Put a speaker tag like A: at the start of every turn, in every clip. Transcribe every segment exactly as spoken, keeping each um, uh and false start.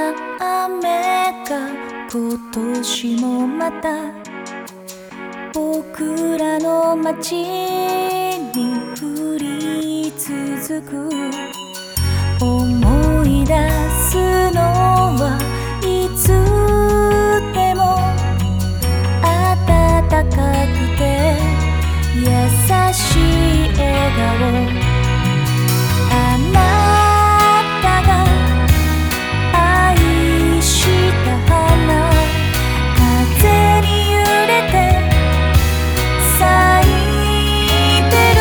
A: 雨が今年もまた僕らの街に降り続く。思い出すのはいつでも暖かくて優しい笑顔。あなたが愛した花、風に揺れて咲いてる。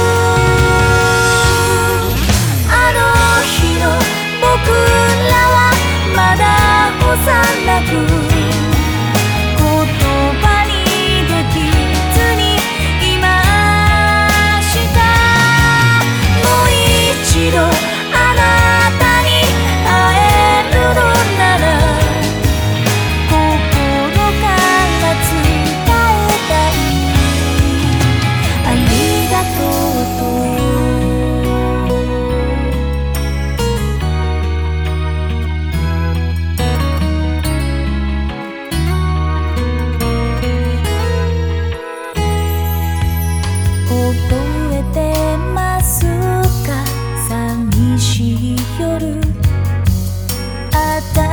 A: あの日の僕らはまだ幼く、言葉にできずにいました。もう一度あなたに会えるのなら、心から伝えたい。ありがとうと覚えてますか、寂しい夜。あた